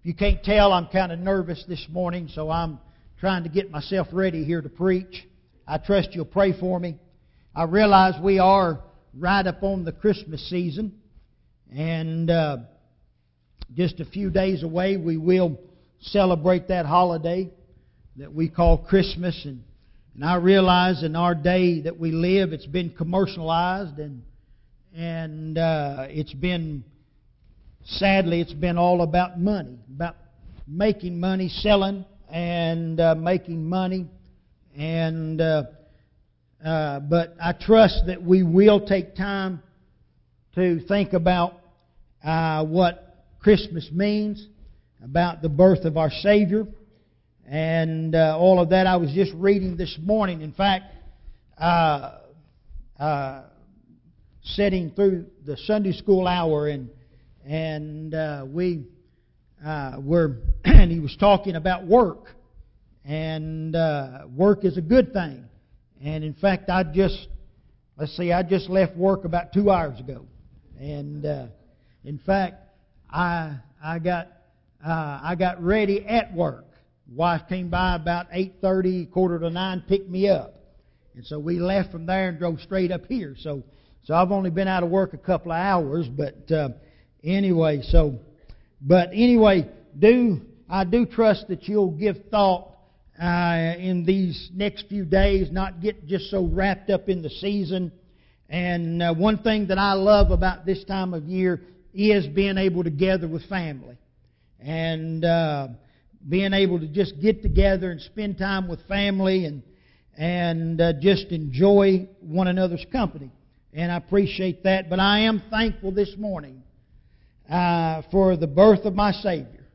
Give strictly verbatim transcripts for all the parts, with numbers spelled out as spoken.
If you can't tell, I'm kind of nervous this morning, so I'm trying to get myself ready here to preach. I trust you'll pray for me. I realize we are right up on the Christmas season, and uh, just a few days away we will celebrate that holiday that we call Christmas. And, and I realize in our day that we live, it's been commercialized, and and uh, it's been, sadly, it's been all about money, about making money, selling, and uh, making money. And uh, uh, but I trust that we will take time to think about uh, what Christmas means, about the birth of our Savior, and uh, all of that. I was just reading this morning. In fact, uh, uh, sitting through the Sunday school hour, and and uh, we uh, were, and he was talking about work, and uh, work is a good thing. And in fact, I just let's see, I just left work about two hours ago, and uh, in fact, I I got uh, I got ready at work. Wife came by about eight thirty, quarter to nine, picked me up, and so we left from there and drove straight up here. So. So I've only been out of work a couple of hours, but uh, anyway, so, but anyway, do I do trust that you'll give thought uh, in these next few days, not get just so wrapped up in the season. And uh, one thing that I love about this time of year is being able to gather with family, and uh, being able to just get together and spend time with family, and and uh, just enjoy one another's company. And I appreciate that. But I am thankful this morning uh, for the birth of my Savior.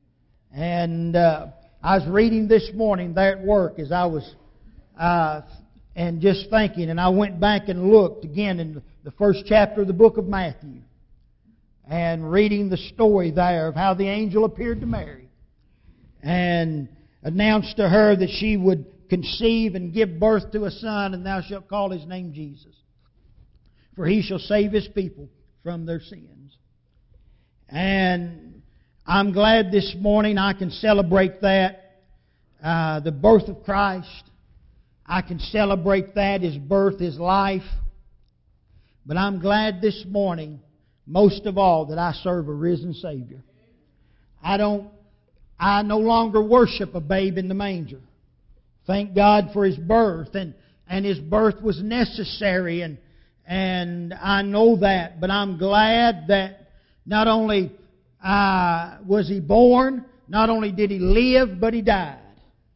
And uh, I was reading this morning there at work as I was uh, and just thinking. And I went back and looked again in the first chapter of the book of Matthew, and reading the story there of how the angel appeared to Mary and announced to her that she would conceive and give birth to a son, and thou shalt call his name Jesus. For he shall save his people from their sins. And I'm glad this morning I can celebrate that, uh, the birth of Christ. I can celebrate that, His birth, His life. But I'm glad this morning, most of all, that I serve a risen Savior. I don't, I no longer worship a babe in the manger. Thank God for His birth, and, and His birth was necessary, and And I know that, but I'm glad that not only uh, was He born, not only did He live, but He died.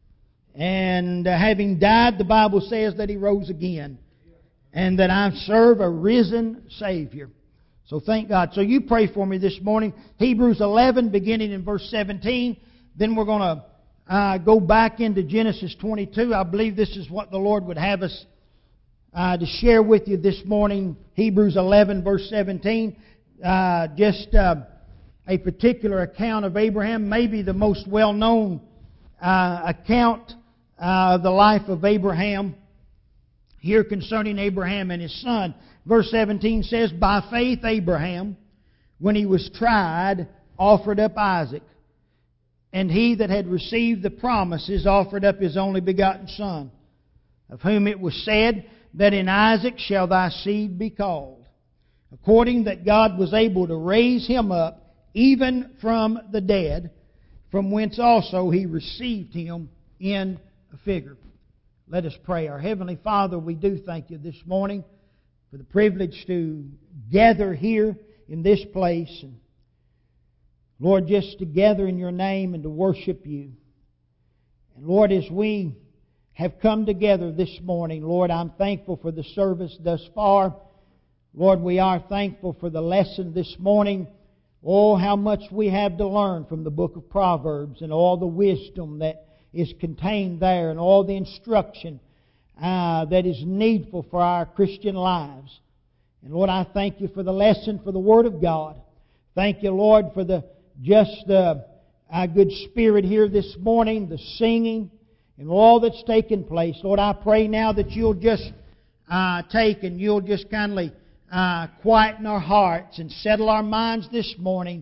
And uh, having died, the Bible says that He rose again, and that I serve a risen Savior. So thank God. So you pray for me this morning. Hebrews eleven, beginning in verse seventeen. Then we're going to uh, go back into Genesis twenty-two. I believe this is what the Lord would have us Uh, to share with you this morning. Hebrews eleven verse seventeen, uh, just uh, a particular account of Abraham, maybe the most well-known uh, account uh, of the life of Abraham here concerning Abraham and his son. Verse seventeen says, by faith Abraham, when he was tried, offered up Isaac, and he that had received the promises offered up his only begotten son, of whom it was said, that in Isaac shall thy seed be called, according that God was able to raise him up even from the dead, from whence also He received him in a figure. Let us pray. Our Heavenly Father, we do thank You this morning for the privilege to gather here in this place, and Lord, just to gather in Your name and to worship You. And Lord, as we have come together this morning, Lord, I'm thankful for the service thus far. Lord, we are thankful for the lesson this morning. Oh, how much we have to learn from the book of Proverbs, and all the wisdom that is contained there, and all the instruction uh, that is needful for our Christian lives. And Lord, I thank You for the lesson, for the Word of God. Thank You, Lord, for the just the uh, good spirit here this morning, the singing, and all that's taken place. Lord, I pray now that You'll just uh, take and You'll just kindly uh, quieten our hearts and settle our minds this morning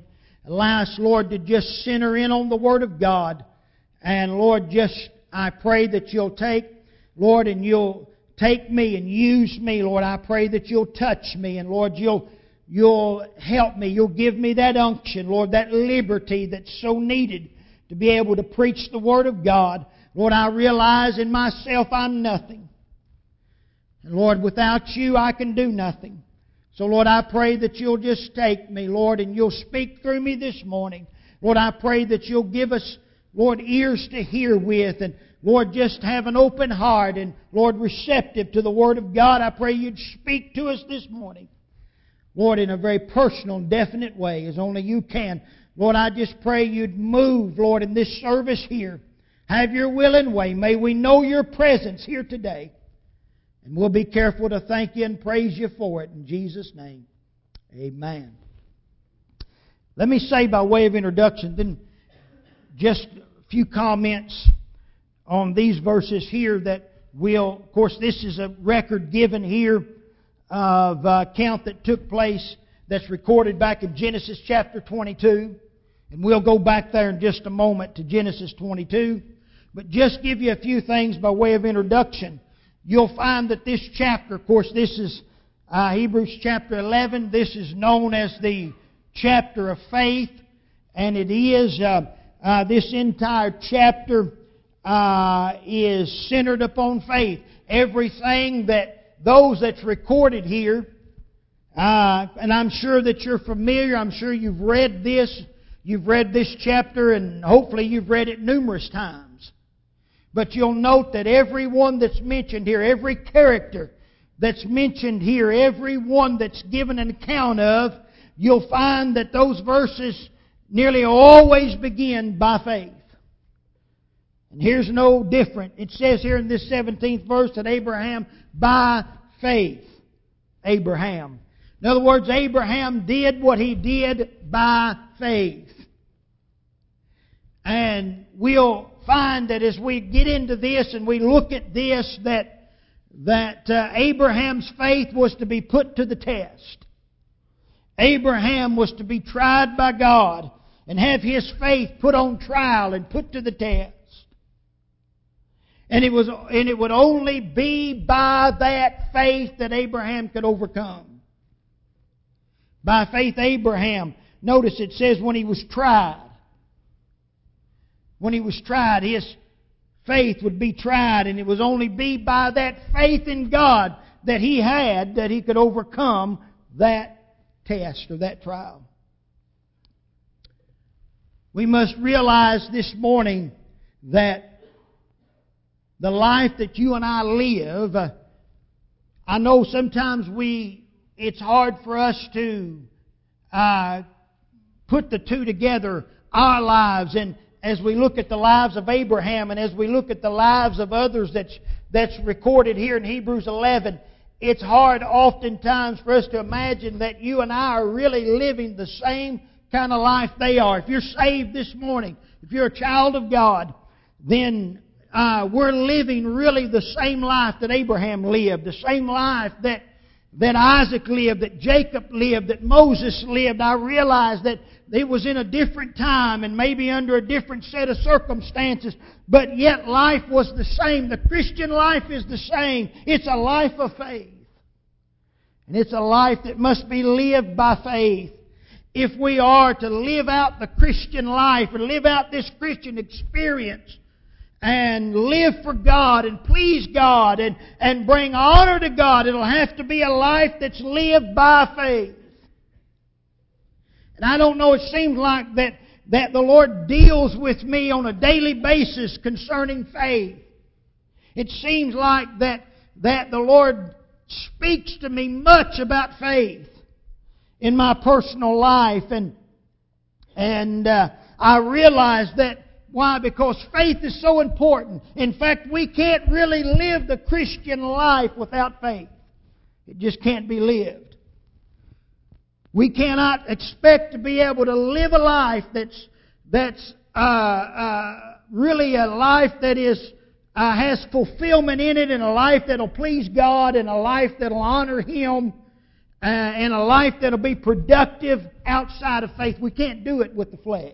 Allow us, Lord, to just center in on the Word of God. And Lord, just I pray that You'll take, Lord, and You'll take me and use me, Lord. I pray that You'll touch me, and Lord, You'll You'll help me. You'll give me that unction, Lord, that liberty that's so needed to be able to preach the Word of God. Lord, I realize in myself I'm nothing. And Lord, without You I can do nothing. So Lord, I pray that You'll just take me, Lord, and You'll speak through me this morning. Lord, I pray that You'll give us, Lord, ears to hear with, and Lord, just have an open heart, and Lord, receptive to the Word of God. I pray You'd speak to us this morning, Lord, in a very personal and definite way, as only You can. Lord, I just pray You'd move, Lord, in this service here. Have Your will and way. May we know Your presence here today. And we'll be careful to thank You and praise You for it. In Jesus' name, amen. Let me say by way of introduction, then just a few comments on these verses here that will, of course, this is a record given here of a count that took place that's recorded back in Genesis chapter twenty-two. And we'll go back there in just a moment to Genesis twenty-two. But just give you a few things by way of introduction. You'll find that this chapter, of course, this is uh, Hebrews chapter eleven. This is known as the chapter of faith. And it is, uh, uh, this entire chapter uh, is centered upon faith. Everything that those that's recorded here, uh, and I'm sure that you're familiar, I'm sure you've read this, you've read this chapter, and hopefully you've read it numerous times. But you'll note that everyone that's mentioned here, every character that's mentioned here, every one that's given an account of, you'll find that those verses nearly always begin by faith. And here's no different. It says here in this seventeenth verse that Abraham, by faith, Abraham. In other words, Abraham did what he did by faith. And we'll find that as we get into this and we look at this, that, that uh, Abraham's faith was to be put to the test. Abraham was to be tried by God and have his faith put on trial and put to the test. And it was, and it would only be by that faith that Abraham could overcome. By faith, Abraham, notice it says when he was tried. When he was tried, his faith would be tried, and it was only be by that faith in God that he had that he could overcome that test or that trial. We must realize this morning that the life that you and I live, uh, I know sometimes we, it's hard for us to uh, put the two together, our lives, and as we look at the lives of Abraham and as we look at the lives of others that's, that's recorded here in Hebrews eleven, it's hard oftentimes for us to imagine that you and I are really living the same kind of life they are. If you're saved this morning, if you're a child of God, then Uh, we're living really the same life that Abraham lived, the same life that, that Isaac lived, that Jacob lived, that Moses lived. I realize that it was in a different time and maybe under a different set of circumstances, but yet life was the same. The Christian life is the same. It's a life of faith. And it's a life that must be lived by faith. If we are to live out the Christian life or live out this Christian experience, and live for God and please God and, and bring honor to God, it'll have to be a life that's lived by faith. And I don't know, it seems like that, that the Lord deals with me on a daily basis concerning faith. It seems like that, that the Lord speaks to me much about faith in my personal life. And, and uh, I realize that why? Because faith is so important. In fact, we can't really live the Christian life without faith. It just can't be lived. We cannot expect to be able to live a life that's that's uh, uh, really a life that is uh, has fulfillment in it, and a life that'll please God, and a life that'll honor Him, uh, and a life that'll be productive outside of faith. We can't do it with the flesh.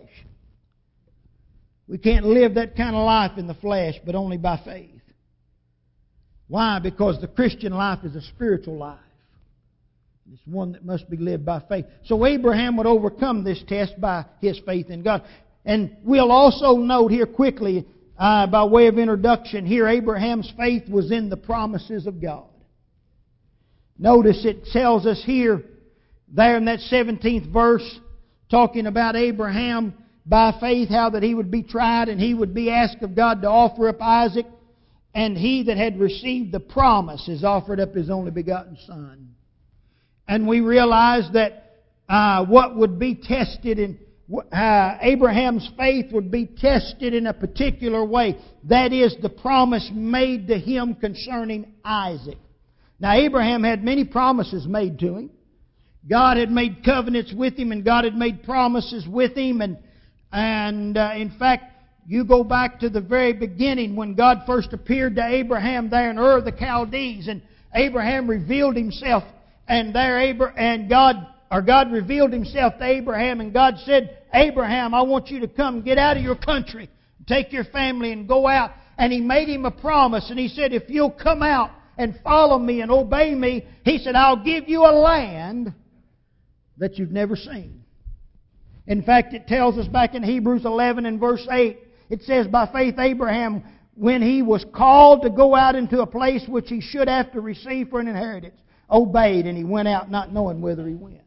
We can't live that kind of life in the flesh, but only by faith. Why? Because the Christian life is a spiritual life. It's one that must be lived by faith. So Abraham would overcome this test by his faith in God. And we'll also note here quickly, uh, by way of introduction, here Abraham's faith was in the promises of God. Notice it tells us here, there in that seventeenth verse, talking about Abraham by faith, how that he would be tried and he would be asked of God to offer up Isaac. And he that had received the promise has offered up his only begotten Son. And we realize that uh, what would be tested in uh, Abraham's faith would be tested in a particular way. That is the promise made to him concerning Isaac. Now Abraham had many promises made to him. God had made covenants with him, and God had made promises with him. And, and uh, in fact, you go back to the very beginning when God first appeared to Abraham there in Ur of the Chaldees, and Abraham revealed himself. And there, Abra- and God, or God revealed Himself to Abraham, and God said, "Abraham, I want you to come, get out of your country, take your family, and go out." And He made him a promise, and He said, "If you'll come out and follow Me and obey Me," He said, "I'll give you a land that you've never seen." In fact, it tells us back in Hebrews eleven and verse eight, it says, "By faith Abraham, when he was called to go out into a place which he should have to receive for an inheritance, obeyed, and he went out not knowing whither he went."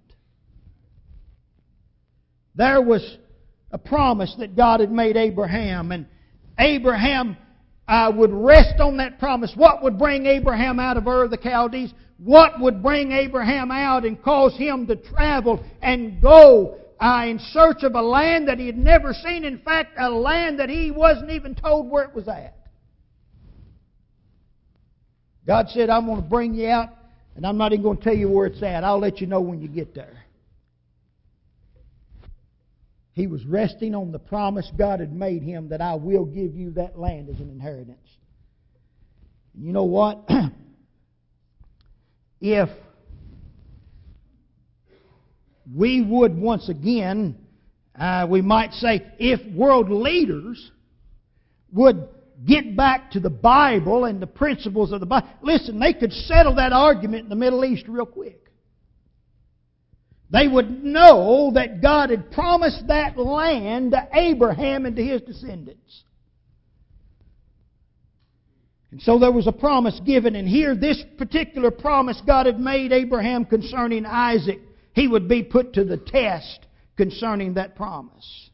There was a promise that God had made Abraham, and Abraham uh, would rest on that promise. What would bring Abraham out of Ur of the Chaldees? What would bring Abraham out and cause him to travel and go uh, in search of a land that he had never seen? In fact, a land that he wasn't even told where it was at. God said, "I'm going to bring you out, and I'm not even going to tell you where it's at. I'll let you know when you get there." He was resting on the promise God had made him that I will give you that land as an inheritance. And you know what? If we would once again, uh, we might say, if world leaders would get back to the Bible and the principles of the Bible. Listen, they could settle that argument in the Middle East real quick. They would know that God had promised that land to Abraham and to his descendants. And so there was a promise given, and here this particular promise God had made Abraham concerning Isaac, he would be put to the test concerning that promise.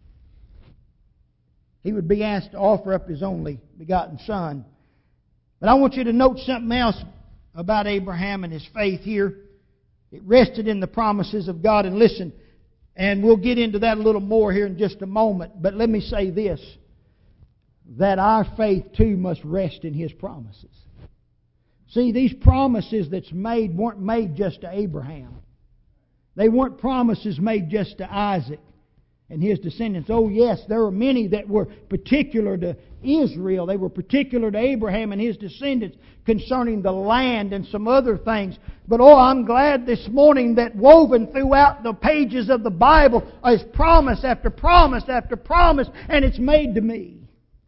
He would be asked to offer up his only begotten Son. But I want you to note something else about Abraham and his faith here. It rested in the promises of God. And listen, and we'll get into that a little more here in just a moment. But let me say this, that our faith too must rest in His promises. See, these promises that's made weren't made just to Abraham. They weren't promises made just to Isaac and his descendants. Oh yes, there were many that were particular to Israel. They were particular to Abraham and his descendants concerning the land and some other things. But oh, I'm glad this morning that woven throughout the pages of the Bible is promise after promise after promise, and it's made to me.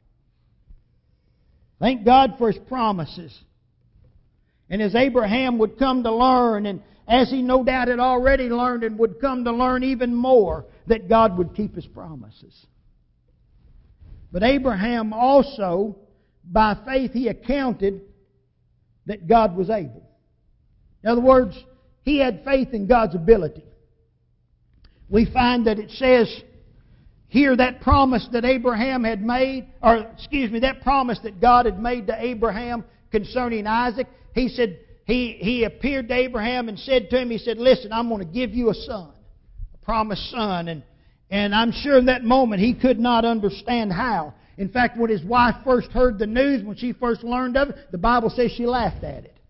Thank God for His promises. And as Abraham would come to learn, and as he no doubt had already learned and would come to learn even more, that God would keep His promises. But Abraham also, by faith, he accounted that God was able. In other words, he had faith in God's ability. We find that it says here that promise that Abraham had made, or excuse me, that promise that God had made to Abraham concerning Isaac, He said, He, he appeared to Abraham and said to him, He said, "Listen, I'm going to give you a son, a promised son." And, and I'm sure in that moment he could not understand how. In fact, when his wife first heard the news, when she first learned of it, the Bible says she laughed at it.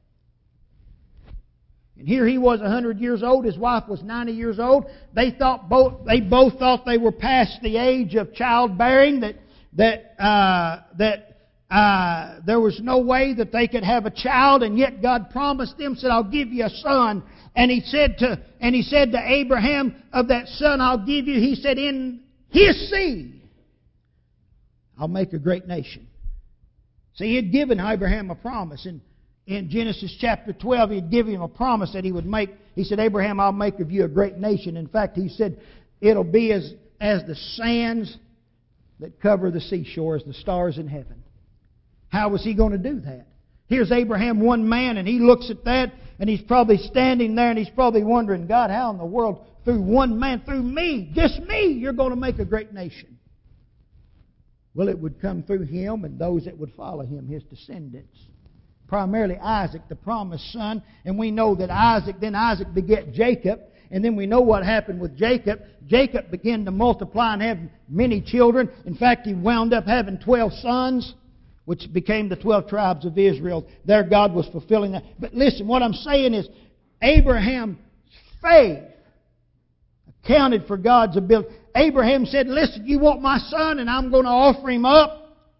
And here he was one hundred years old, his wife was ninety years old. They thought both they both thought they were past the age of childbearing, that that uh, that uh, there was no way that they could have a child, and yet God promised them, said, I'll give you a son. And He said to, and He said to Abraham, of that son I'll give you, He said, in his seed I'll make a great nation. See, He had given Abraham a promise. In, in Genesis chapter twelve, He had given him a promise that He would make. He said, Abraham, I'll make of you a great nation. In fact, He said, it'll be as, as the sands that cover the seashore, as the stars in heaven. How was He going to do that? Here's Abraham, one man, and he looks at that, and he's probably standing there, and he's probably wondering, God, how in the world, through one man, through me, just me, you're going to make a great nation? Well, it would come through him and those that would follow him, his descendants. Primarily Isaac, the promised son. And we know that Isaac, then Isaac beget Jacob. And then we know what happened with Jacob. Jacob began to multiply and have many children. In fact, he wound up having twelve sons, which became the twelve tribes of Israel. There God was fulfilling that. But listen, what I'm saying is, Abraham's faith accounted for God's ability. Abraham said, listen, you want my son, and I'm going to offer him up.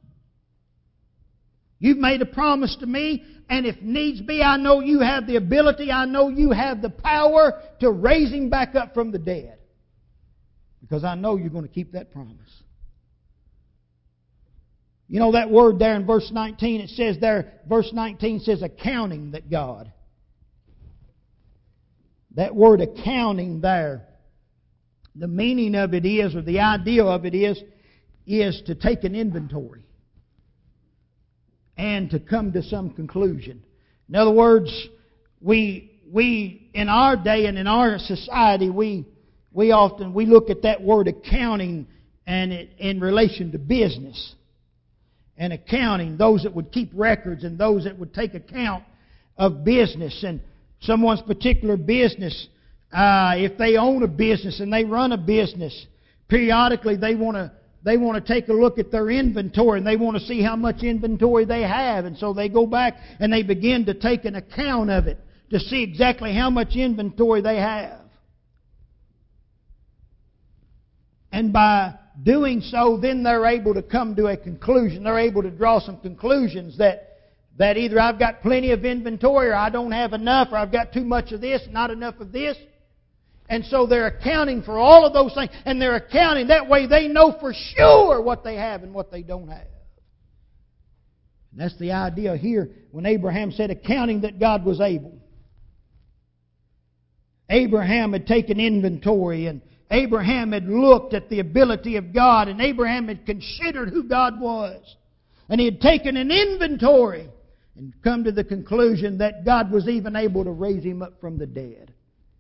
You've made a promise to me, and if needs be, I know you have the ability, I know you have the power to raise him back up from the dead. Because I know you're going to keep that promise. You know that word there in verse nineteen, it says there, verse nineteen says accounting that God. That word accounting there, the meaning of it is, or the idea of it is, is to take an inventory and to come to some conclusion. In other words, we we in our day and in our society, we we often we look at that word accounting and it, in relation to business. And accounting, those that would keep records and those that would take account of business and someone's particular business. Uh, if they own a business and they run a business, periodically they want to they want to take a look at their inventory and they want to see how much inventory they have, and so they go back and they begin to take an account of it to see exactly how much inventory they have. And by doing so, then they're able to come to a conclusion. They're able to draw some conclusions that, that either I've got plenty of inventory, or I don't have enough, or I've got too much of this, not enough of this. And so they're accounting for all of those things. And they're accounting. That way they know for sure what they have and what they don't have. And that's the idea here when Abraham said accounting that God was able. Abraham had taken inventory, and Abraham had looked at the ability of God, and Abraham had considered who God was. And he had taken an inventory and come to the conclusion that God was even able to raise him up from the dead.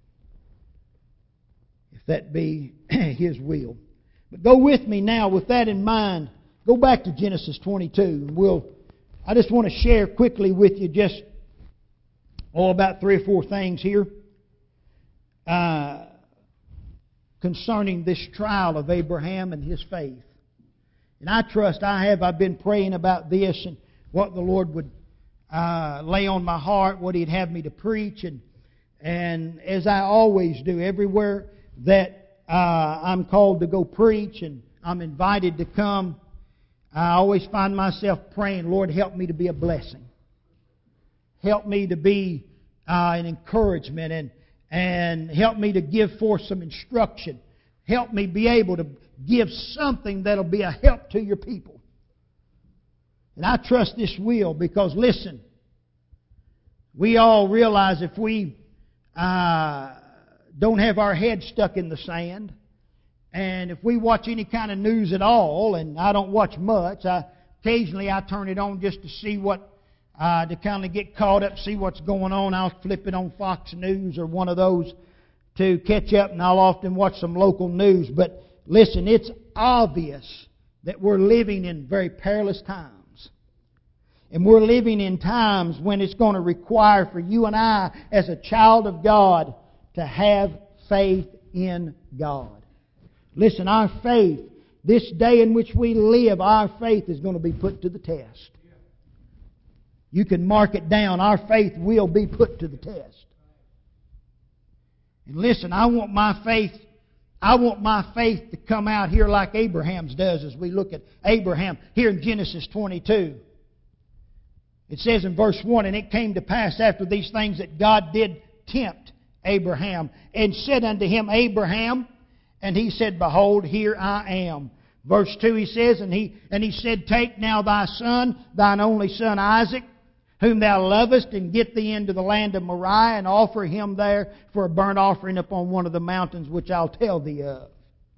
If that be His will. But go with me now with that in mind. Go back to Genesis twenty-two. And we'll, I just want to share quickly with you just oh, about three or four things here. Uh... concerning this trial of Abraham and his faith. And I trust I have, I've been praying about this and what the Lord would uh, lay on my heart, what He'd have me to preach. And and as I always do, everywhere that uh, I'm called to go preach and I'm invited to come, I always find myself praying, Lord, help me to be a blessing. Help me to be uh, an encouragement, and And help me to give forth some instruction. Help me be able to give something that'll be a help to your people. And I trust this will, because listen, we all realize if we uh, don't have our head stuck in the sand, and if we watch any kind of news at all, and I don't watch much, I, occasionally I turn it on just to see what Uh, to kind of get caught up, see what's going on. I'll flip it on Fox News or one of those to catch up, and I'll often watch some local news. But listen, it's obvious that we're living in very perilous times. And we're living in times when it's going to require for you and I, as a child of God, to have faith in God. Listen, our faith, this day in which we live, our faith is going to be put to the test. You can mark it down. Our faith will be put to the test. And listen, I want my faith, I want my faith to come out here like Abraham's does as we look at Abraham here in Genesis twenty-two. It says in verse one, "And it came to pass after these things that God did tempt Abraham, and said unto him, Abraham, and he said, Behold, here I am." Verse two, he says, And he and he said, Take now thy son, thine only son Isaac, whom thou lovest, and get thee into the land of Moriah, and offer him there for a burnt offering upon one of the mountains which I'll tell thee of.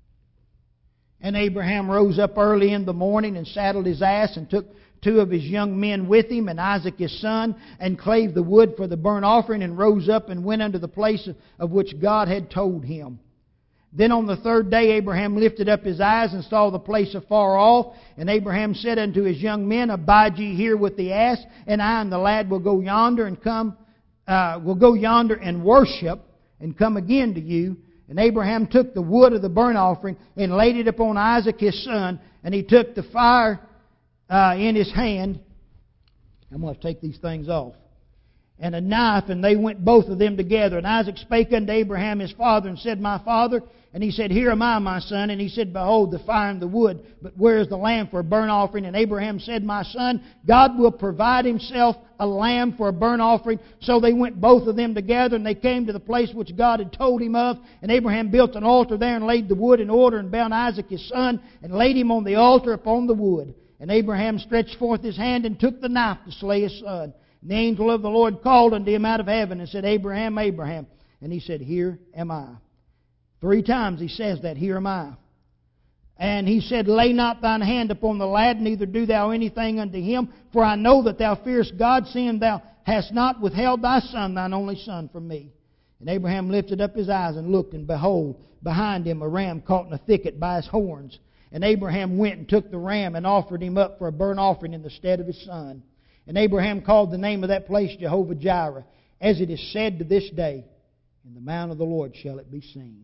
And Abraham rose up early in the morning, and saddled his ass, and took two of his young men with him, and Isaac his son, and clave the wood for the burnt offering, and rose up and went unto the place of which God had told him. Then on the third day Abraham lifted up his eyes and saw the place afar off. And Abraham said unto his young men, Abide ye here with the ass, and I and the lad will go yonder and come, uh, will go yonder and worship, and come again to you. And Abraham took the wood of the burnt offering and laid it upon Isaac his son, and he took the fire uh, in his hand. I'm going to take these things off. And a knife, and they went both of them together. And Isaac spake unto Abraham his father, and said, My father. And he said, Here am I, my son. And he said, Behold, the fire and the wood, but where is the lamb for a burnt offering? And Abraham said, My son, God will provide himself a lamb for a burnt offering. So they went both of them together, and they came to the place which God had told him of. And Abraham built an altar there, and laid the wood in order, and bound Isaac his son, and laid him on the altar upon the wood. And Abraham stretched forth his hand, and took the knife to slay his son. And the angel of the Lord called unto him out of heaven, and said, Abraham, Abraham. And he said, Here am I. Three times he says that, Here am I. And he said, Lay not thine hand upon the lad, neither do thou anything unto him, for I know that thou fearest God, seeing thou hast not withheld thy son, thine only son, from me. And Abraham lifted up his eyes and looked, and behold, behind him a ram caught in a thicket by his horns. And Abraham went and took the ram, and offered him up for a burnt offering in the stead of his son. And Abraham called the name of that place Jehovah-Jireh, as it is said to this day, In the mount of the Lord shall it be seen.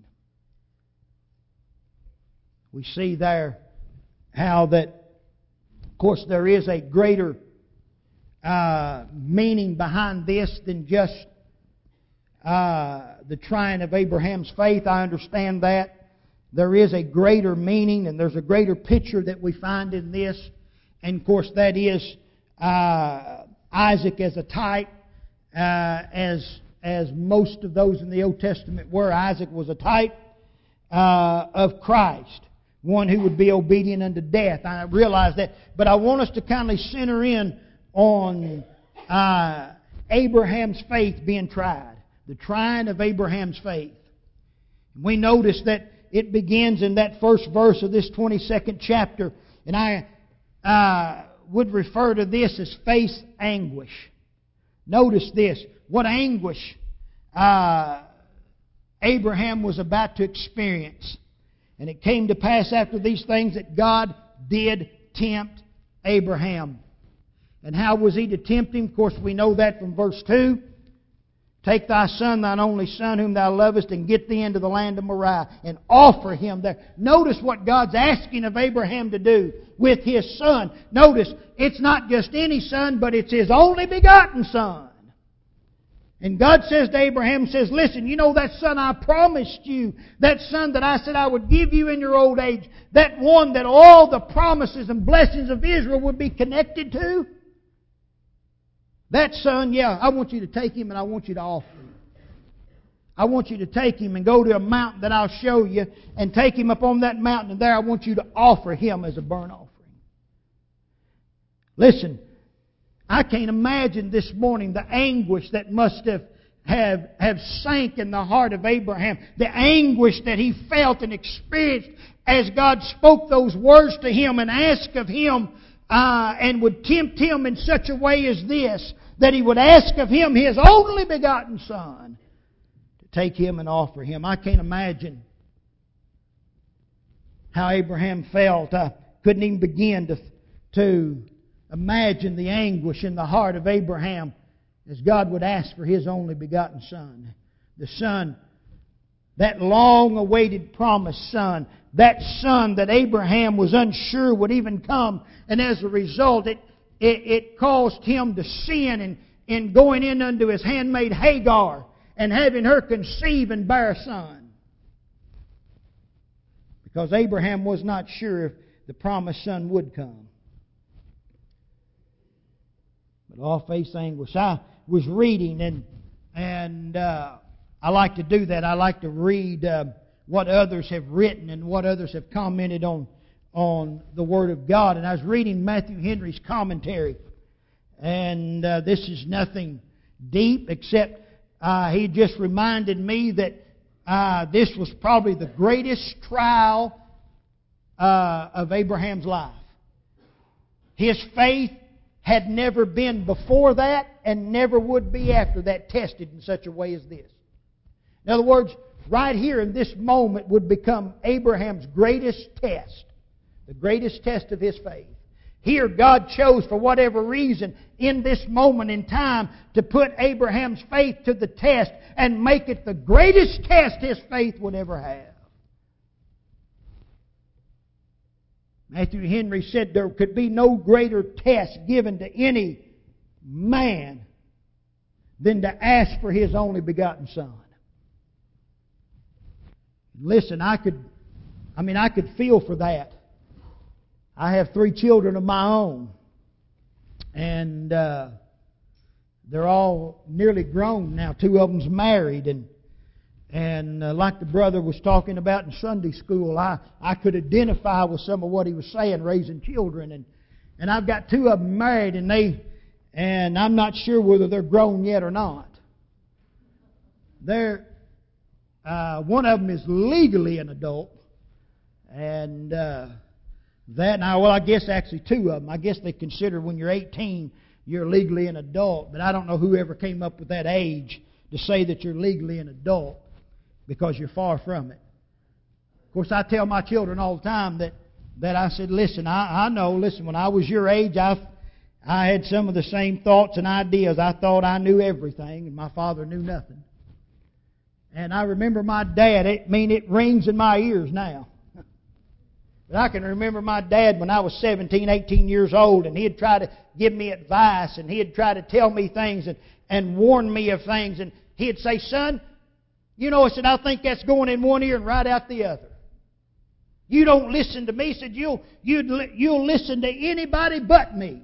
We see there how that, of course, there is a greater uh, meaning behind this than just uh, the trying of Abraham's faith. I understand that. There is a greater meaning, and there's a greater picture that we find in this. And, of course, that is uh, Isaac as a type, uh, as, as most of those in the Old Testament were. Isaac was a type uh, of Christ. One who would be obedient unto death. I realize that. But I want us to kind of center in on uh, Abraham's faith being tried. The trying of Abraham's faith. We notice that it begins in that first verse of this twenty-second chapter. And I uh, would refer to this as faith anguish. Notice this. What anguish uh, Abraham was about to experience. And it came to pass after these things that God did tempt Abraham. And how was He to tempt him? Of course, we know that from verse two. Take thy son, thine only son, whom thou lovest, and get thee into the land of Moriah, and offer him there. Notice what God's asking of Abraham to do with his son. Notice, it's not just any son, but it's his only begotten son. And God says to Abraham, says, Listen, you know that son I promised you, that son that I said I would give you in your old age, that one that all the promises and blessings of Israel would be connected to? That son, yeah, I want you to take him and I want you to offer him. I want you to take him and go to a mountain that I'll show you, and take him up on that mountain, and there I want you to offer him as a burnt offering. Listen, I can't imagine this morning the anguish that must have, have, have sank in the heart of Abraham. The anguish that he felt and experienced as God spoke those words to him and asked of him uh, and would tempt him in such a way as this, that He would ask of him His only begotten Son to take him and offer him. I can't imagine how Abraham felt. I couldn't even begin to, to imagine the anguish in the heart of Abraham as God would ask for His only begotten Son. The Son, that long-awaited promised Son, that Son that Abraham was unsure would even come, and as a result it, it, it caused him to sin in, in going in unto his handmaid Hagar and having her conceive and bear a son. Because Abraham was not sure if the promised Son would come. But all faith anguish. I was reading, and and uh, I like to do that. I like to read uh, what others have written and what others have commented on on the Word of God. And I was reading Matthew Henry's commentary, and uh, this is nothing deep except uh, he just reminded me that uh, this was probably the greatest trial uh, of Abraham's life. His faith had never been before that and never would be after that tested in such a way as this. In other words, right here in this moment would become Abraham's greatest test, the greatest test of his faith. Here God chose, for whatever reason, in this moment in time, to put Abraham's faith to the test and make it the greatest test his faith would ever have. Matthew Henry said there could be no greater test given to any man than to ask for his only begotten Son. Listen, I could, I mean, I could feel for that. I have three children of my own, and uh, they're all nearly grown now. Two of them's married, and And uh, like the brother was talking about in Sunday school, I, I could identify with some of what he was saying, raising children. And, and I've got two of them married, and they and I'm not sure whether they're grown yet or not. They're, uh, one of them is legally an adult. And uh, that, now, well, I guess actually two of them. I guess they consider when you're eighteen, you're legally an adult. But I don't know whoever came up with that age to say that you're legally an adult, because you're far from it. Of course, I tell my children all the time that, that I said, listen, I, I know, listen, when I was your age, I, I had some of the same thoughts and ideas. I thought I knew everything, and my father knew nothing. And I remember my dad, I mean, it rings in my ears now. But I can remember my dad when I was seventeen, eighteen years old, and he'd try to give me advice, and he'd try to tell me things and, and warn me of things. And he'd say, son, you know, I said, I think that's going in one ear and right out the other. You don't listen to me. He said, you'll, you'll, you'll listen to anybody but me.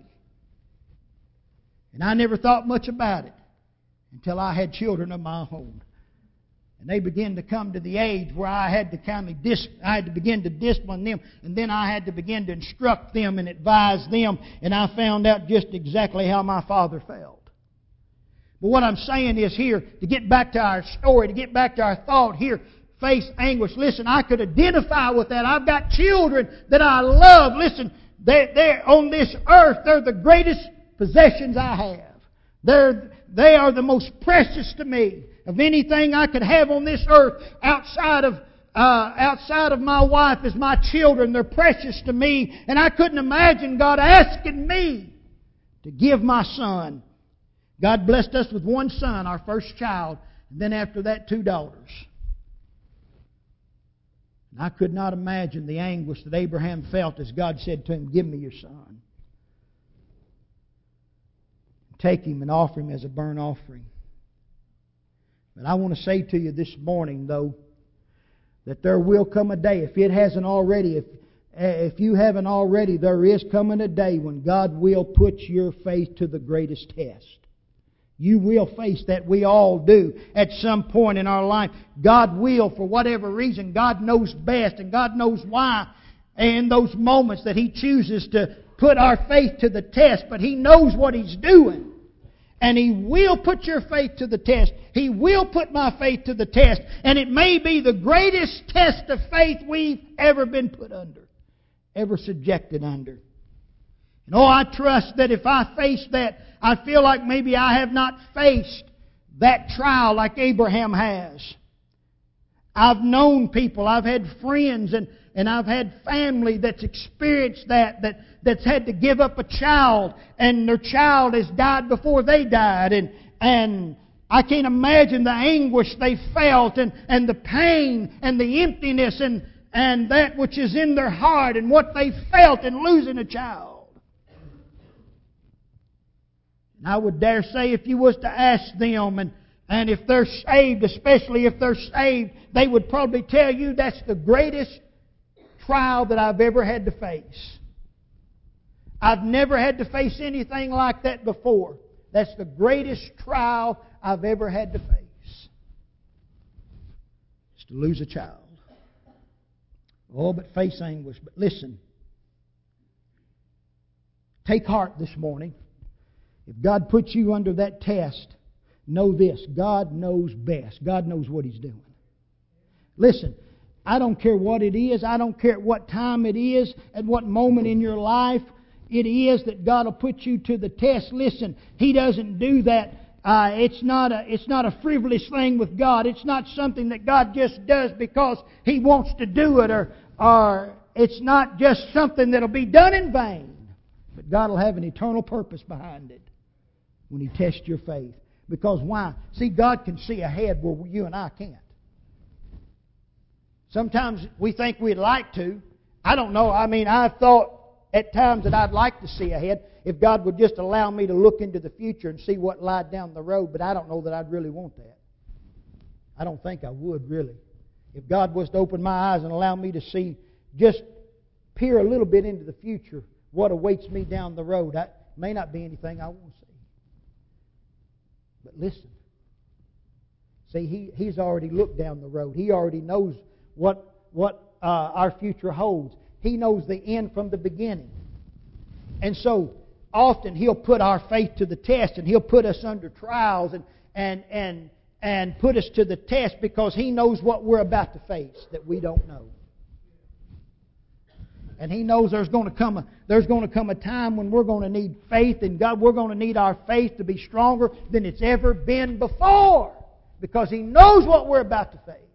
And I never thought much about it until I had children of my own. And they began to come to the age where I had to kind of dis- I had to begin to discipline them, and then I had to begin to instruct them and advise them, and I found out just exactly how my father felt. But what I'm saying is here, to get back to our story, to get back to our thought here, face anguish. Listen, I could identify with that. I've got children that I love. Listen, they're, they're on this earth. They're the greatest possessions I have. They're, they are the most precious to me of anything I could have on this earth outside of uh, outside of my wife is my children. They're precious to me, and I couldn't imagine God asking me to give my son. God blessed us with one son, our first child, and then after that, two daughters. And I could not imagine the anguish that Abraham felt as God said to him, give me your son. Take him and offer him as a burnt offering. But I want to say to you this morning, though, that there will come a day, if it hasn't already, if if you haven't already, there is coming a day when God will put your faith to the greatest test. You will face that. We all do at some point in our life. God will, for whatever reason. God knows best, and God knows why. And those moments that He chooses to put our faith to the test, but He knows what He's doing. And He will put your faith to the test. He will put my faith to the test. And it may be the greatest test of faith we've ever been put under, ever subjected under. And oh, I trust that if I face that, I feel like maybe I have not faced that trial like Abraham has. I've known people, I've had friends, and, and I've had family that's experienced that, that, that's had to give up a child, and their child has died before they died. And, and I can't imagine the anguish they felt, and, and the pain, and the emptiness, and, and that which is in their heart, and what they felt in losing a child. And I would dare say if you was to ask them, and, and if they're saved, especially if they're saved, they would probably tell you that's the greatest trial that I've ever had to face. I've never had to face anything like that before. That's the greatest trial I've ever had to face. Is to lose a child. Oh, but face anguish. But listen. Take heart this morning. If God puts you under that test, know this. God knows best. God knows what He's doing. Listen, I don't care what it is. I don't care at what time it is, at what moment in your life it is that God will put you to the test. Listen, He doesn't do that. Uh, it's not a it's not a frivolous thing with God. It's not something that God just does because He wants to do it, or or it's not just something that'll be done in vain. But God will have an eternal purpose behind it when He tests your faith. Because why? See, God can see ahead where you and I can't. Sometimes we think we'd like to. I don't know. I mean, I've thought at times that I'd like to see ahead if God would just allow me to look into the future and see what lied down the road. But I don't know that I'd really want that. I don't think I would, really. If God was to open my eyes and allow me to see, just peer a little bit into the future, what awaits me down the road, it may not be anything I want to see. But listen. See, he, He's already looked down the road. He already knows what, what uh, our future holds. He knows the end from the beginning. And so, often He'll put our faith to the test, and He'll put us under trials and, and, and, and put us to the test because He knows what we're about to face that we don't know. And He knows there's going to come a, there's going to come a time when we're going to need faith in God. We're going to need our faith to be stronger than it's ever been before. Because He knows what we're about to face.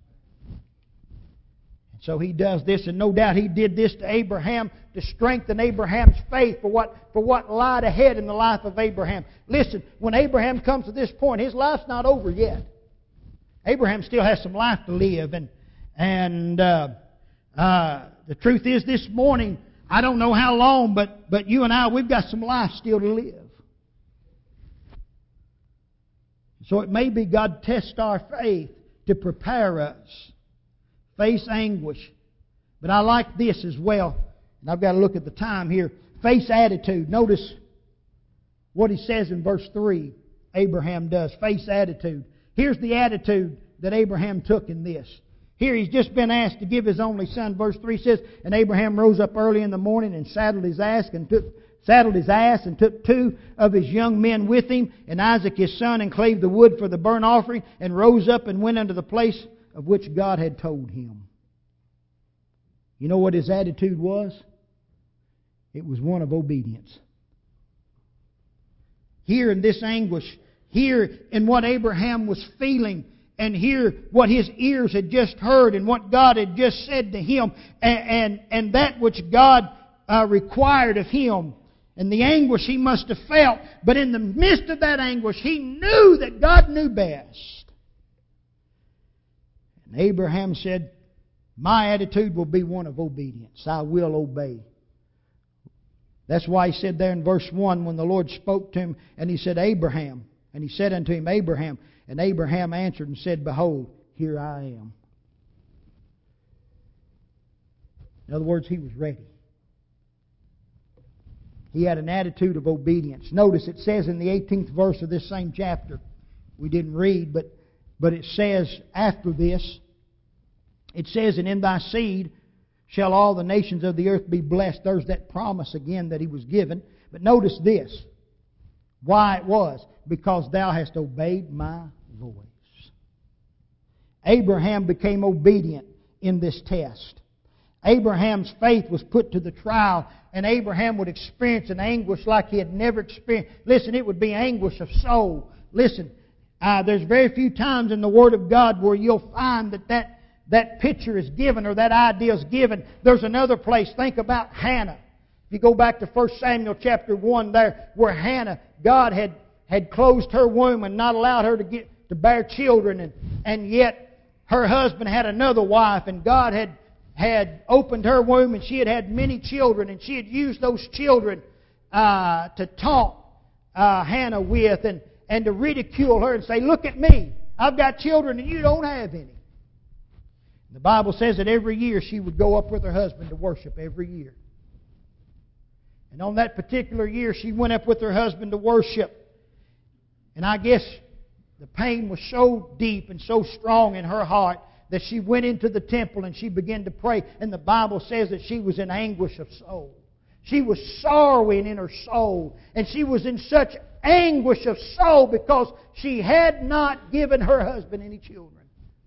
So He does this, and no doubt He did this to Abraham to strengthen Abraham's faith for what, for what lied ahead in the life of Abraham. Listen, when Abraham comes to this point, his life's not over yet. Abraham still has some life to live. And, and uh, uh, the truth is, this morning, I don't know how long, but, but you and I, we've got some life still to live. So it may be God tests our faith to prepare us. Face anguish. But I like this as well. And I've got to look at the time here. Face attitude. Notice what he says in verse three. Abraham does. Face attitude. Here's the attitude that Abraham took in this. Here he's just been asked to give his only son. Verse three says, and Abraham rose up early in the morning and saddled his ass and took saddled his ass and took two of his young men with him, and Isaac his son, and clave the wood for the burnt offering, and rose up and went unto the place of which God had told him. You know what his attitude was? It was one of obedience. Here in this anguish, here in what Abraham was feeling, and here what his ears had just heard, and what God had just said to him, and, and, and that which God uh, required of him, and the anguish he must have felt. But in the midst of that anguish, he knew that God knew best. And Abraham said, my attitude will be one of obedience. I will obey. That's why he said there in verse one, when the Lord spoke to him, and He said, Abraham. And He said unto him, Abraham. And Abraham answered and said, behold, here I am. In other words, he was ready. He had an attitude of obedience. Notice it says in the eighteenth verse of this same chapter, we didn't read, but, but it says after this, it says, and in thy seed shall all the nations of the earth be blessed. There's that promise again that he was given. But notice this, why it was, because thou hast obeyed my voice. Abraham became obedient in this test. Abraham's faith was put to the trial, and Abraham would experience an anguish like he had never experienced. Listen, it would be anguish of soul. Listen, uh, there's very few times in the Word of God where you'll find that that, that picture is given or that idea is given. There's another place. Think about Hannah. If you go back to First Samuel chapter one there, where Hannah, God had, had closed her womb and not allowed her to get to bear children, and, and yet her husband had another wife, and God had had opened her womb, and she had had many children, and she had used those children uh, to taunt uh, Hannah with, and, and to ridicule her and say, look at me, I've got children and you don't have any. The Bible says that every year she would go up with her husband to worship every year. And on that particular year, she went up with her husband to worship. And I guess the pain was so deep and so strong in her heart that she went into the temple and she began to pray. And the Bible says that she was in anguish of soul. She was sorrowing in her soul. And she was in such anguish of soul because she had not given her husband any children.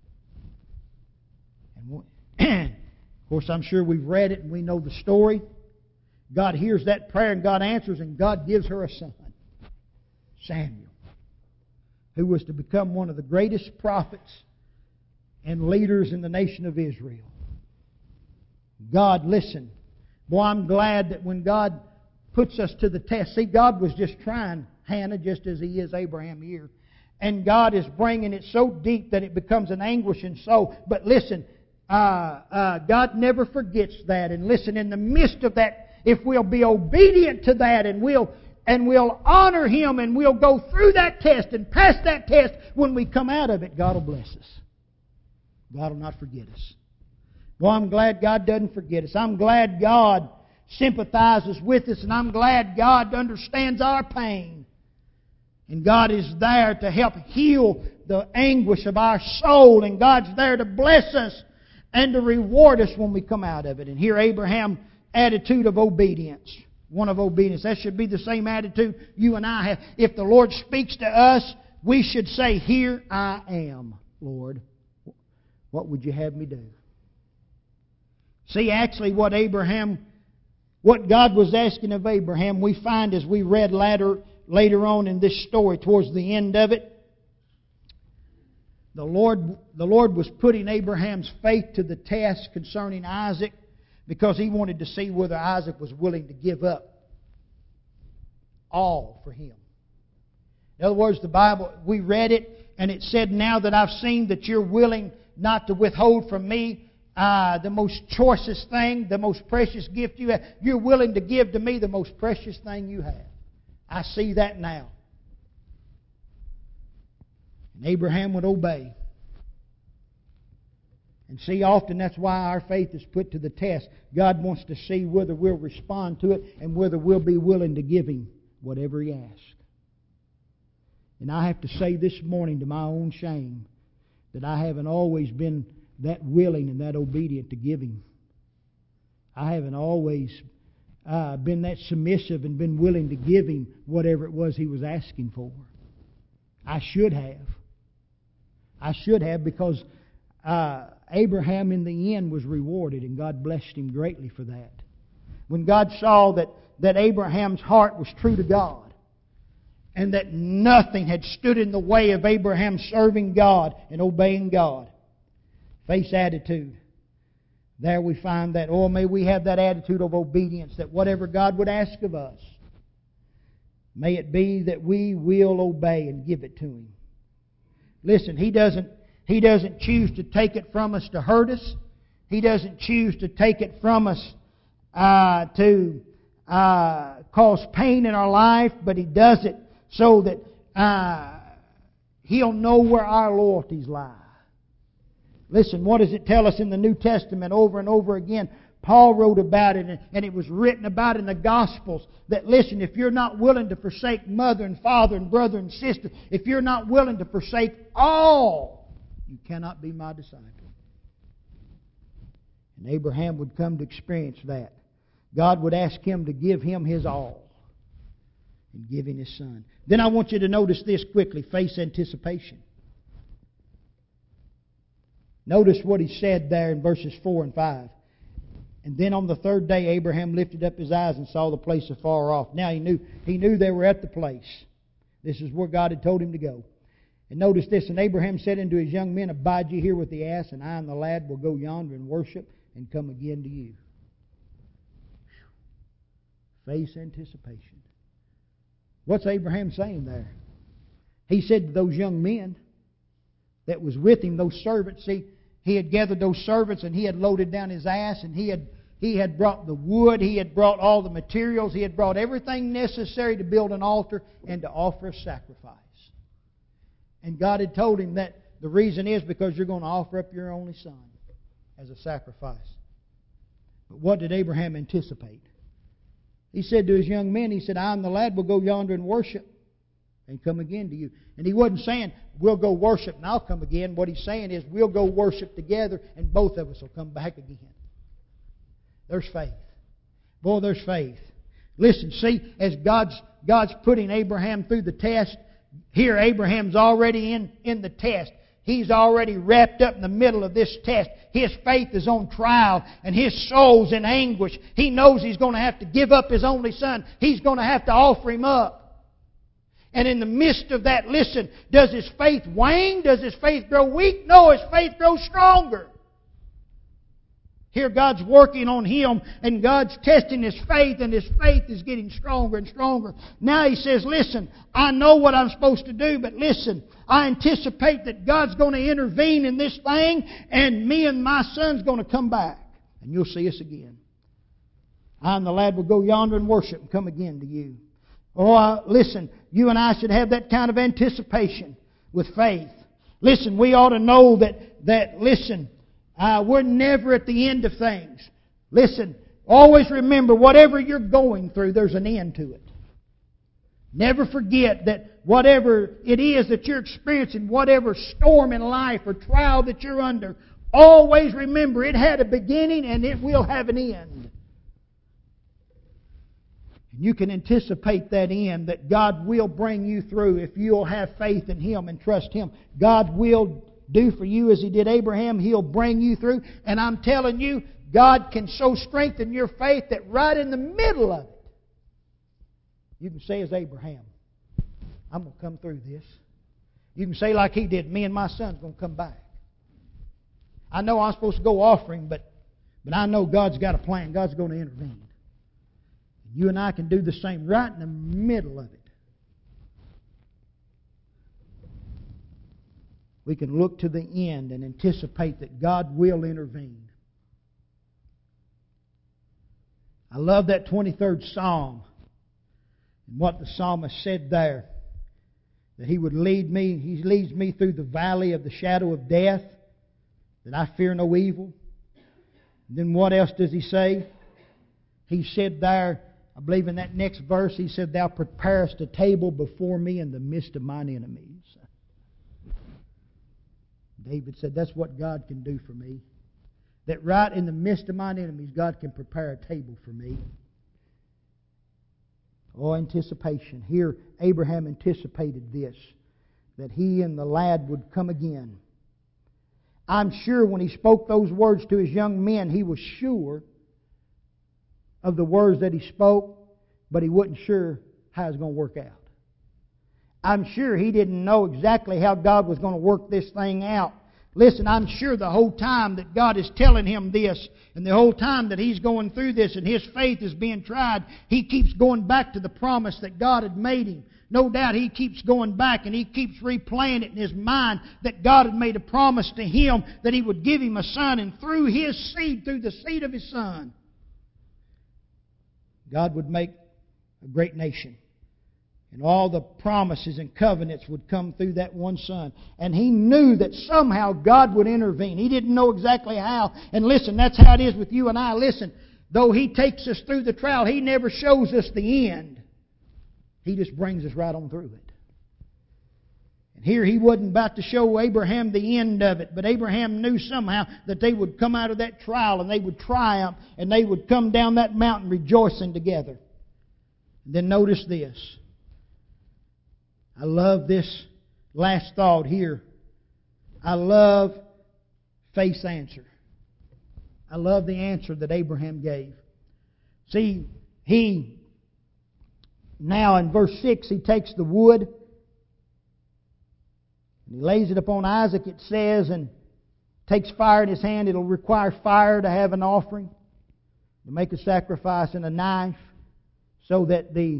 And of course, I'm sure we've read it and we know the story. God hears that prayer and God answers, and God gives her a son, Samuel, who was to become one of the greatest prophets and leaders in the nation of Israel. God, listen. Boy, I'm glad that when God puts us to the test. See, God was just trying Hannah just as He is Abraham here. And God is bringing it so deep that it becomes an anguish in soul. But listen, uh, uh, God never forgets that. And listen, in the midst of that, if we'll be obedient to that and we'll and we'll honor Him and we'll go through that test and pass that test, when we come out of it, God will bless us. God will not forget us. Well, I'm glad God doesn't forget us. I'm glad God sympathizes with us, and I'm glad God understands our pain. And God is there to help heal the anguish of our soul, and God's there to bless us and to reward us when we come out of it. And here Abraham's attitude of obedience. One of obedience. That should be the same attitude you and I have. If the Lord speaks to us, we should say, "Here I am, Lord. What would you have me do?" See, actually what Abraham, what God was asking of Abraham, we find as we read later, later on in this story, towards the end of it, the Lord, the Lord was putting Abraham's faith to the test concerning Isaac, because He wanted to see whether Isaac was willing to give up all for him. In other words, the Bible, we read it, and it said, "Now that I've seen that you're willing not to withhold from me uh, the most choicest thing, the most precious gift you have, you're willing to give to me the most precious thing you have. I see that now." And Abraham would obey. And see, often that's why our faith is put to the test. God wants to see whether we'll respond to it and whether we'll be willing to give Him whatever He asks. And I have to say this morning, to my own shame, that I haven't always been that willing and that obedient to give Him. I haven't always uh, been that submissive and been willing to give Him whatever it was He was asking for. I should have. I should have, because uh, Abraham in the end was rewarded, and God blessed him greatly for that. When God saw that, that Abraham's heart was true to God, and that nothing had stood in the way of Abraham serving God and obeying God. Face attitude. There we find that, oh, may we have that attitude of obedience, that whatever God would ask of us, may it be that we will obey and give it to Him. Listen, He doesn't, He doesn't choose to take it from us to hurt us. He doesn't choose to take it from us uh, to uh, cause pain in our life, but He does it so that uh, He'll know where our loyalties lie. Listen, what does it tell us in the New Testament over and over again? Paul wrote about it, and it was written about in the Gospels, that listen, if you're not willing to forsake mother and father and brother and sister, if you're not willing to forsake all, you cannot be my disciple. And Abraham would come to experience that. God would ask him to give him his all in giving his son. Then I want you to notice this quickly, face anticipation. Notice what he said there in verses four and five. And then on the third day, Abraham lifted up his eyes and saw the place afar off. Now he knew he knew they were at the place. This is where God had told him to go. And notice this, and Abraham said unto his young men, "Abide ye here with the ass, and I and the lad will go yonder and worship, and come again to you." Face anticipation. What's Abraham saying there? He said to those young men that was with him, those servants, see, he had gathered those servants and he had loaded down his ass, and he had he had brought the wood, he had brought all the materials, he had brought everything necessary to build an altar and to offer a sacrifice. And God had told him that the reason is because you're going to offer up your only son as a sacrifice. But what did Abraham anticipate? He said to his young men, he said, I and the lad will go yonder and worship and come again to you. And he wasn't saying, we'll go worship and I'll come again. What he's saying is, we'll go worship together and both of us will come back again. There's faith. Boy, there's faith. Listen, see, as God's, God's putting Abraham through the test, here Abraham's already in, in the test. He's already wrapped up in the middle of this test. His faith is on trial and his soul's in anguish. He knows he's going to have to give up his only son. He's going to have to offer him up. And in the midst of that, listen, does his faith wane? Does his faith grow weak? No, his faith grows stronger. Here God's working on him and God's testing his faith, and his faith is getting stronger and stronger. Now he says, listen, I know what I'm supposed to do, but listen, I anticipate that God's going to intervene in this thing, and me and my son's going to come back. And you'll see us again. I and the lad will go yonder and worship and come again to you. Oh, uh, listen, you and I should have that kind of anticipation with faith. Listen, we ought to know that, that listen, Uh, we're never at the end of things. Listen, always remember, whatever you're going through, there's an end to it. Never forget that whatever it is that you're experiencing, whatever storm in life or trial that you're under, always remember it had a beginning and it will have an end. And you can anticipate that end, that God will bring you through if you'll have faith in Him and trust Him. God will do for you as He did Abraham. He'll bring you through. And I'm telling you, God can so strengthen your faith that right in the middle of it, you can say as Abraham, I'm going to come through this. You can say like he did, me and my son's going to come back. I know I'm supposed to go offering, but, but I know God's got a plan. God's going to intervene. You and I can do the same right in the middle of it. We can look to the end and anticipate that God will intervene. I love that twenty-third Psalm and what the psalmist said there. That He would lead me, He leads me through the valley of the shadow of death, that I fear no evil. And then what else does He say? He said there, I believe in that next verse, He said, Thou preparest a table before me in the midst of mine enemies. David said, that's what God can do for me. That right in the midst of mine enemies, God can prepare a table for me. Oh, anticipation. Here, Abraham anticipated this, that he and the lad would come again. I'm sure when he spoke those words to his young men, he was sure of the words that he spoke, but he wasn't sure how it was going to work out. I'm sure he didn't know exactly how God was going to work this thing out. Listen, I'm sure the whole time that God is telling him this, and the whole time that he's going through this and his faith is being tried, he keeps going back to the promise that God had made him. No doubt he keeps going back and he keeps replaying it in his mind that God had made a promise to him that He would give him a son, and through his seed, through the seed of his son, God would make a great nation. And all the promises and covenants would come through that one son. And he knew that somehow God would intervene. He didn't know exactly how. And listen, that's how it is with you and I. Listen, though He takes us through the trial, He never shows us the end. He just brings us right on through it. And here He wasn't about to show Abraham the end of it. But Abraham knew somehow that they would come out of that trial and they would triumph and they would come down that mountain rejoicing together. And then notice this. I love this last thought here. I love faith's answer. I love the answer that Abraham gave. See, he, now in verse six, he takes the wood and he lays it upon Isaac, it says, and takes fire in his hand. It'll require fire to have an offering, to make a sacrifice, and a knife, so that the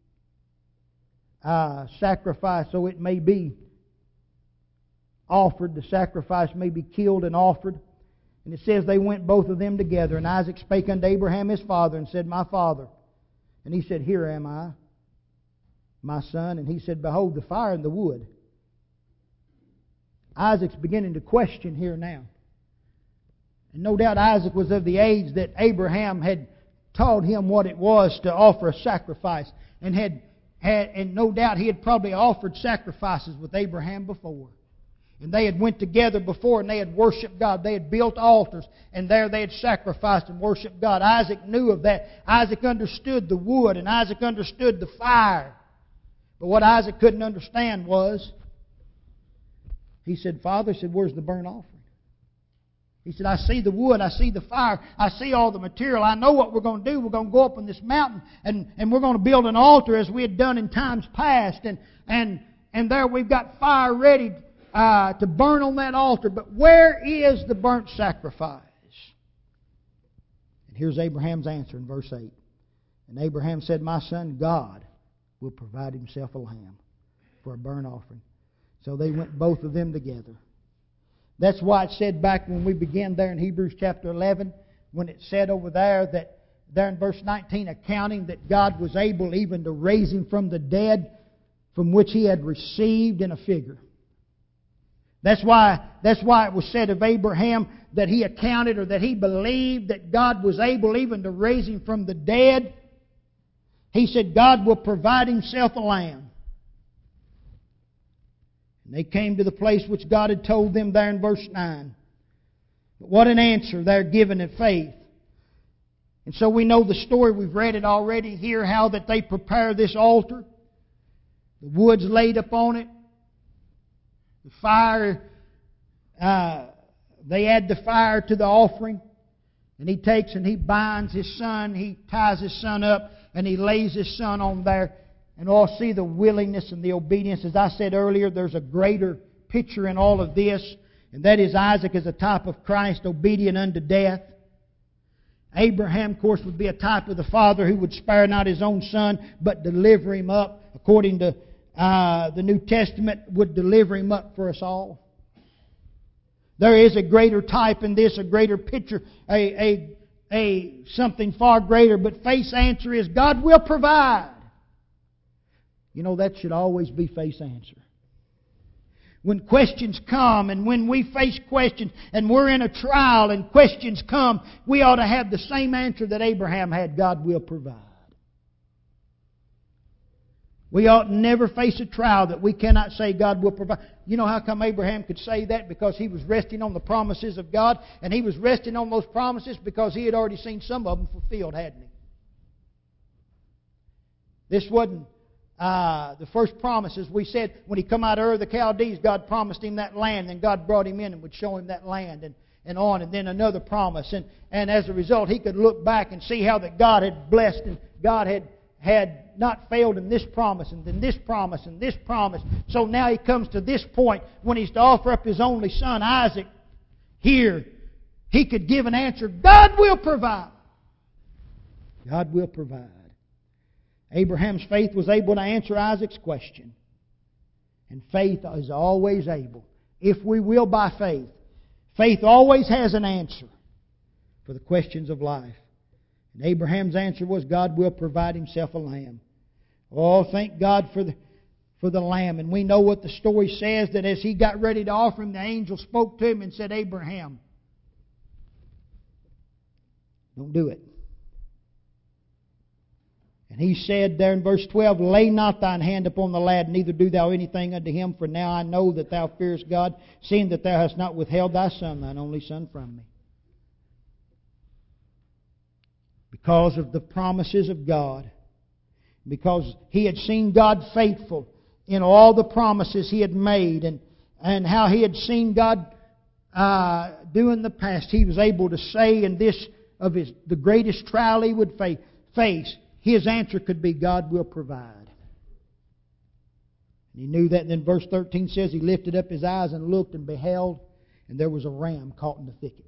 Uh, sacrifice, so it may be offered. The sacrifice may be killed and offered. And it says they went both of them together. And Isaac spake unto Abraham his father and said, My father. And he said, Here am I, my son. And he said, Behold the fire and the wood. Isaac's beginning to question here now. And no doubt Isaac was of the age that Abraham had taught him what it was to offer a sacrifice, and had had and no doubt he had probably offered sacrifices with Abraham before. And they had went together before and they had worshiped God. They had built altars and there they had sacrificed and worshiped God. Isaac knew of that. Isaac understood the wood and Isaac understood the fire. But what Isaac couldn't understand was, he said, Father, said, where's the burnt offering? He said, I see the wood, I see the fire, I see all the material. I know what we're going to do. We're going to go up on this mountain and, and we're going to build an altar as we had done in times past. And, and, and there we've got fire ready Uh, to burn on that altar. But where is the burnt sacrifice? And here's Abraham's answer in verse eight. And Abraham said, my son, God will provide himself a lamb for a burnt offering. So they went both of them together. That's why it said back when we began there in Hebrews chapter eleven, when it said over there that there in verse nineteen, accounting that God was able even to raise him from the dead, from which he had received in a figure. That's why, that's why it was said of Abraham that he accounted, or that he believed that God was able even to raise him from the dead. He said, God will provide himself a lamb. And they came to the place which God had told them there in verse nine. But what an answer they're given in faith. And so we know the story. We've read it already here, how that they prepare this altar. The wood's laid upon it. The fire, uh, they add the fire to the offering. And he takes and he binds his son. He ties his son up and he lays his son on there. And all see the willingness and the obedience. As I said earlier, there's a greater picture in all of this. And that is Isaac is a type of Christ, obedient unto death. Abraham, of course, would be a type of the father who would spare not his own son, but deliver him up, according to Uh, the New Testament, would deliver him up for us all. There is a greater type in this, a greater picture, a, a, a something far greater. But faith's answer is God will provide. You know, that should always be faith's answer. When questions come and when we face questions and we're in a trial and questions come, we ought to have the same answer that Abraham had: God will provide. We ought never face a trial that we cannot say God will provide. You know how come Abraham could say that? Because he was resting on the promises of God. And he was resting on those promises because he had already seen some of them fulfilled, hadn't he? This wasn't uh, the first promises. We said when he come out of Ur of the Chaldees, God promised him that land. And God brought him in and would show him that land. And, and on. And then another promise. And, and as a result, he could look back and see how that God had blessed and God had had not failed in this promise, and then this promise, and this promise. So now he comes to this point when he's to offer up his only son, Isaac. Here, he could give an answer: God will provide. God will provide. Abraham's faith was able to answer Isaac's question. And faith is always able, if we will by faith. Faith always has an answer for the questions of life. And Abraham's answer was, God will provide himself a lamb. Oh, thank God for the, for the lamb. And we know what the story says, that as he got ready to offer him, the angel spoke to him and said, Abraham, don't do it. And he said there in verse twelve, lay not thine hand upon the lad, neither do thou anything unto him, for now I know that thou fearest God, seeing that thou hast not withheld thy son, thine only son, from me. Because of the promises of God. Because he had seen God faithful in all the promises he had made. And, and how he had seen God uh, do in the past. He was able to say in this of his the greatest trial he would fa- face. His answer could be, God will provide. And he knew that. And then verse thirteen says, he lifted up his eyes and looked and beheld. And there was a ram caught in the thicket.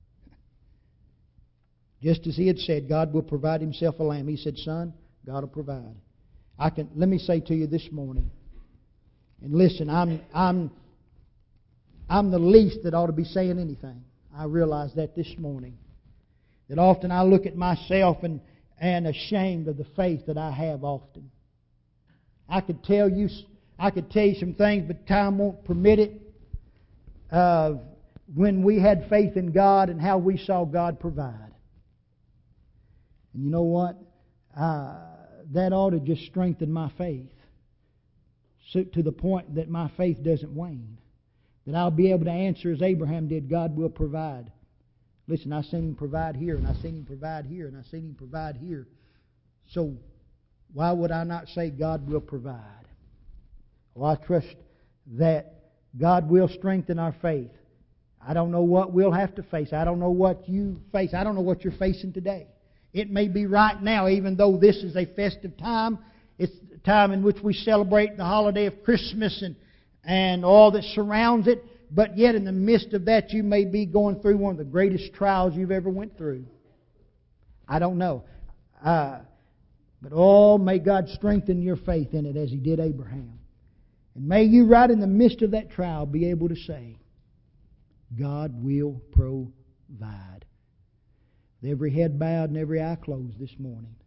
Just as he had said, God will provide himself a lamb. He said, son, God will provide. I can let me say to you this morning, and listen, I'm I'm I'm the least that ought to be saying anything. I realize that this morning. That often I look at myself and, and ashamed of the faith that I have often. I could tell you I could tell you some things, but time won't permit it. Uh, when we had faith in God and how we saw God provide. And you know what? Uh, that ought to just strengthen my faith, so, to the point that my faith doesn't wane. That I'll be able to answer as Abraham did, God will provide. Listen, I've seen Him provide here, and I've seen Him provide here, and I've seen Him provide here. So why would I not say God will provide? Well, I trust that God will strengthen our faith. I don't know what we'll have to face. I don't know what you face. I don't know what you're facing today. It may be right now, even though this is a festive time. It's a time in which we celebrate the holiday of Christmas and, and all that surrounds it. But yet in the midst of that, you may be going through one of the greatest trials you've ever went through. I don't know. Uh, but oh, may God strengthen your faith in it as He did Abraham. And may you, right in the midst of that trial, be able to say, God will provide. With every head bowed and every eye closed this morning,